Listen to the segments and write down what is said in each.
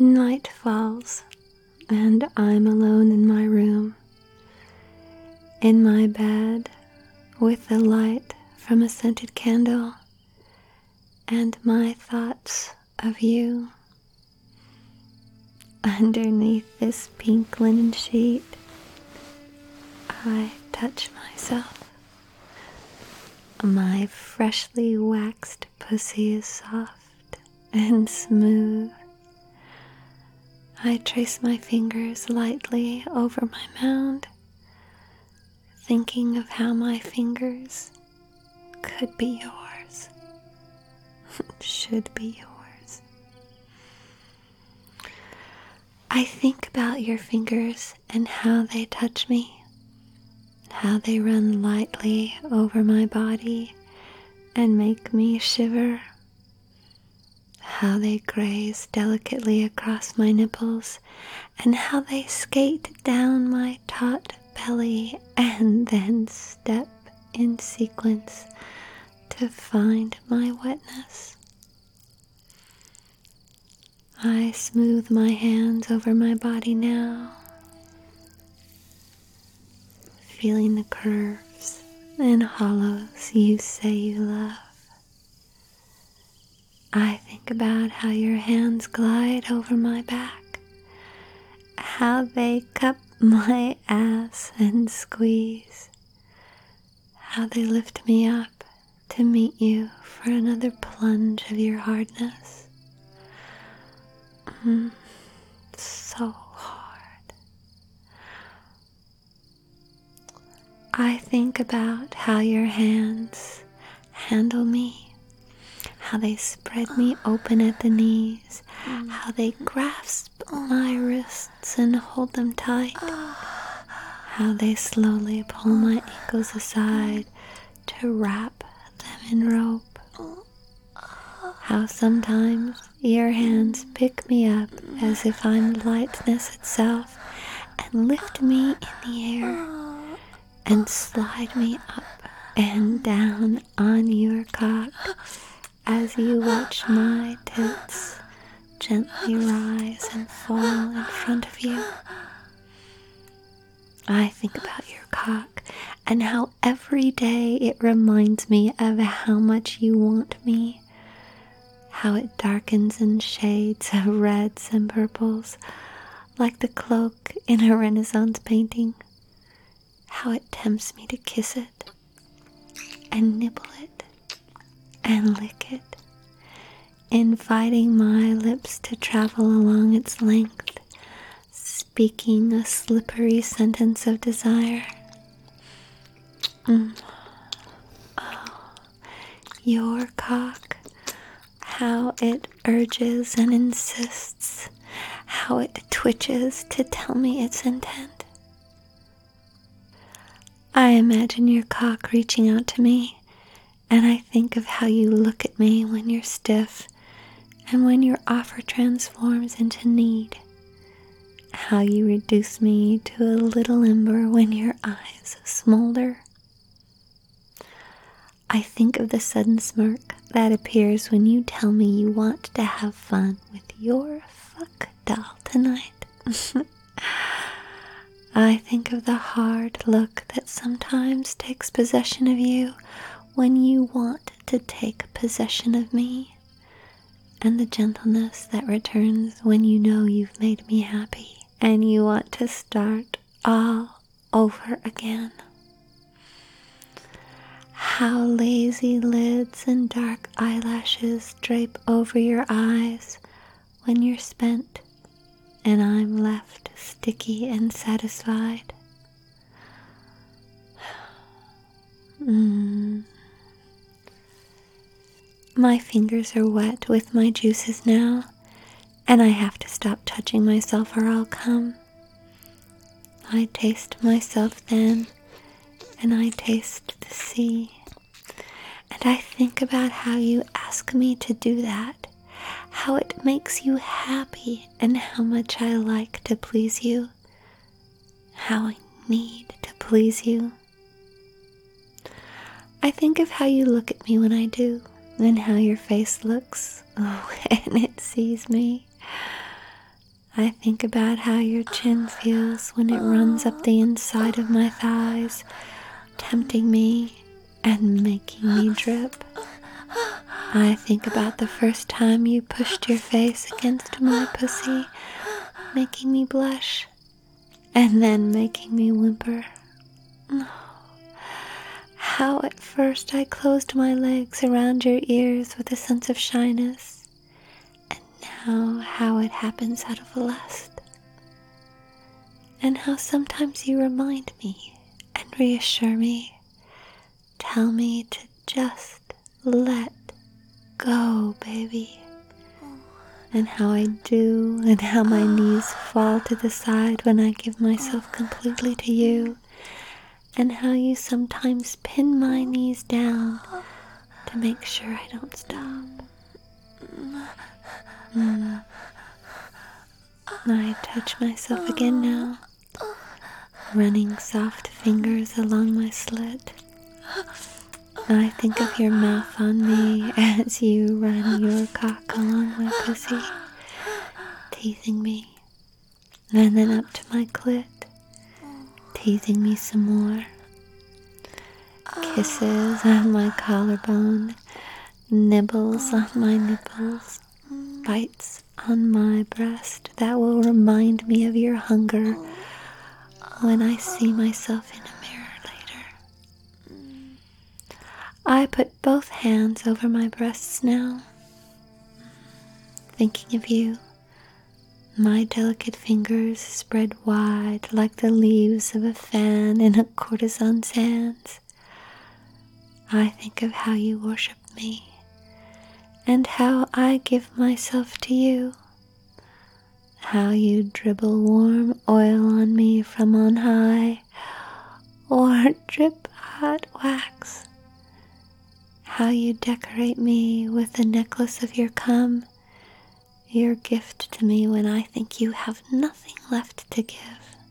Night falls, and I'm alone in my room, in my bed, with the light from a scented candle, and my thoughts of you. Underneath this pink linen sheet, I touch myself. My freshly waxed pussy is soft and smooth. I trace my fingers lightly over my mound, thinking of how my fingers could be yours, should be yours. I think about your fingers and how they touch me, how they run lightly over my body and make me shiver, how they graze delicately across my nipples, and how they skate down my taut belly and then step in sequence to find my wetness. I smooth my hands over my body now, feeling the curves and hollows you say you love. I think about how your hands glide over my back, how they cup my ass and squeeze, how they lift me up to meet you for another plunge of your hardness. So hard. I think about how your hands handle me, how they spread me open at the knees, how they grasp my wrists and hold them tight, how they slowly pull my ankles aside to wrap them in rope, how sometimes your hands pick me up as if I'm lightness itself and lift me in the air and slide me up and down on your cock as you watch my tits gently rise and fall in front of you. I think about your cock and how every day it reminds me of how much you want me, how it darkens in shades of reds and purples like the cloak in a Renaissance painting, how it tempts me to kiss it and nibble it and lick it, inviting my lips to travel along its length, speaking a slippery sentence of desire. Oh, your cock, how it urges and insists, how it twitches to tell me its intent. I imagine your cock reaching out to me, and I think of how you look at me when you're stiff and when your offer transforms into need, how you reduce me to a little ember when your eyes smolder. I think of the sudden smirk that appears when you tell me you want to have fun with your fuck doll tonight. I think of the hard look that sometimes takes possession of you when you want to take possession of me, and the gentleness that returns when you know you've made me happy and you want to start all over again. How lazy lids and dark eyelashes drape over your eyes when you're spent and I'm left sticky and satisfied. My fingers are wet with my juices now, and I have to stop touching myself or I'll come. I taste myself then, and I taste the sea. And I think about how you ask me to do that, how it makes you happy, and how much I like to please you, how I need to please you. I think of how you look at me when I do, and how your face looks, and it sees me. I think about how your chin feels when it runs up the inside of my thighs, tempting me and making me drip. I think about the first time you pushed your face against my pussy, making me blush, and then making me whimper. How at first I closed my legs around your ears with a sense of shyness, and now how it happens out of lust. And how sometimes you remind me and reassure me, tell me to just let go, baby. And how I do, and how my knees fall to the side when I give myself completely to you, and how you sometimes pin my knees down to make sure I don't stop. I touch myself again now, running soft fingers along my slit. I think of your mouth on me as you run your cock along my pussy, teasing me, and then up to my clit, teasing me some more. Kisses on my collarbone, nibbles on my nipples, bites on my breast that will remind me of your hunger when I see myself in a mirror later. I put both hands over my breasts now, thinking of you, my delicate fingers spread wide like the leaves of a fan in a courtesan's hands. I think of how you worship me, and how I give myself to you, how you dribble warm oil on me from on high, or drip hot wax, how you decorate me with the necklace of your cum, your gift to me when I think you have nothing left to give.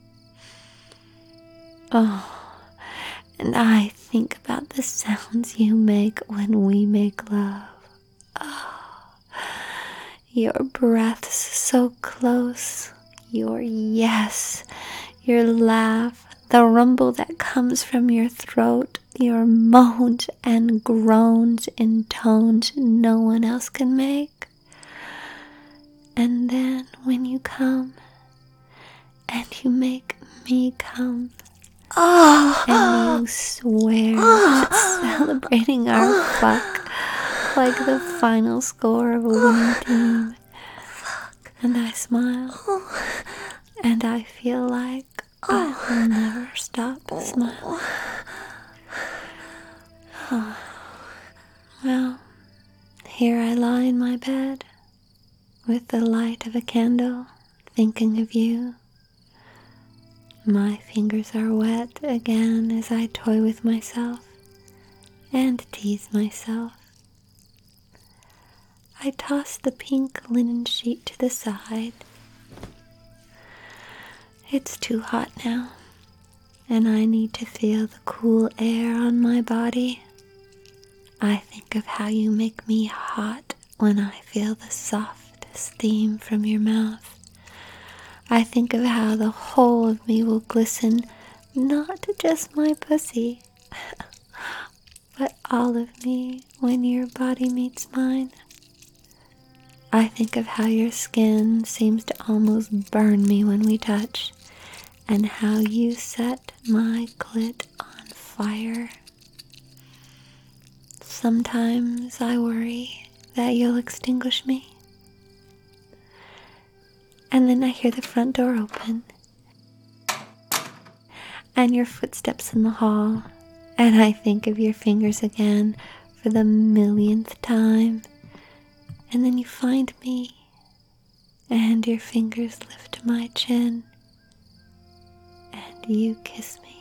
Oh, and I think about the sounds you make when we make love. Oh, your breaths so close, your yes, your laugh, the rumble that comes from your throat, your moans and groans in tones no one else can make. And then when you come, and you make me come, and you swear, celebrating our fuck like the final score of a winning team. And I smile, and I feel like I'll never stop smiling. Well, here I lie in my bed, with the light of a candle, thinking of you. My fingers are wet again as I toy with myself and tease myself. I toss the pink linen sheet to the side. It's too hot now, and I need to feel the cool air on my body. I think of how you make me hot when I feel the soft steam from your mouth. I think of how the whole of me will glisten, not just my pussy, but all of me when your body meets mine. I think of how your skin seems to almost burn me when we touch, and how you set my clit on fire. Sometimes I worry that you'll extinguish me. And then I hear the front door open, and your footsteps in the hall, and I think of your fingers again for the millionth time. And then you find me, and your fingers lift my chin, and you kiss me.